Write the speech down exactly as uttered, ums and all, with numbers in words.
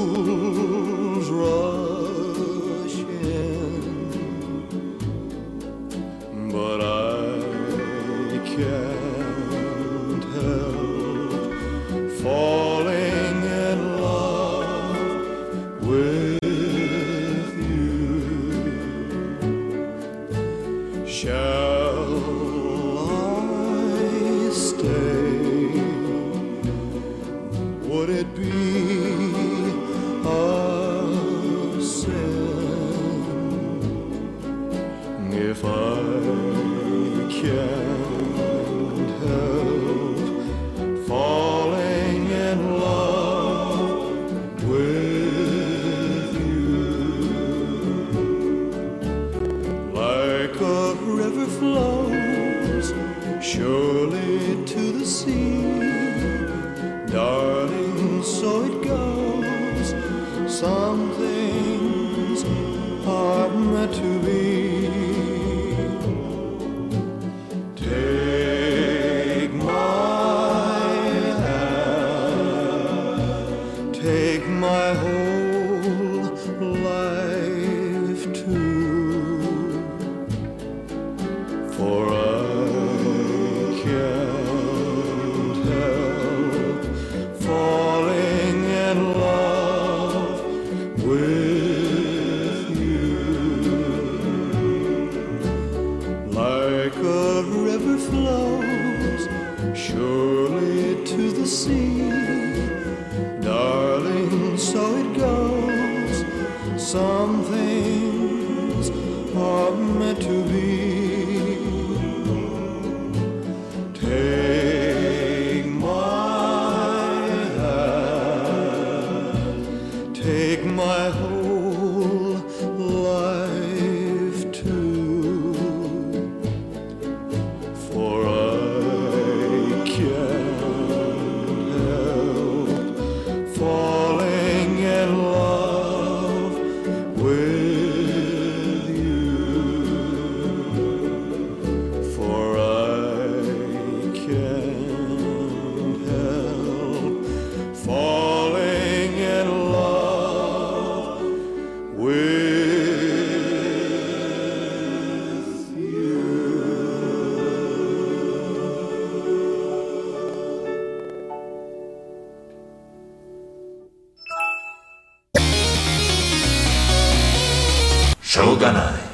fools rush in, but I can't help falling in love with you. Shall I stay? Would it be a sin if I can't help falling in love with you? Like a river flows surely to the sea, darling, so it goes. Some things are meant to be. Take my hand, take my whole life too, for I can't help falling in love with you. Like a river flows surely to the sea, darling, so it goes. Some things are meant to be. Take my hand, take my whole life too, for I can't help falling in love with you, for I can't help falling in love with you. しょうがない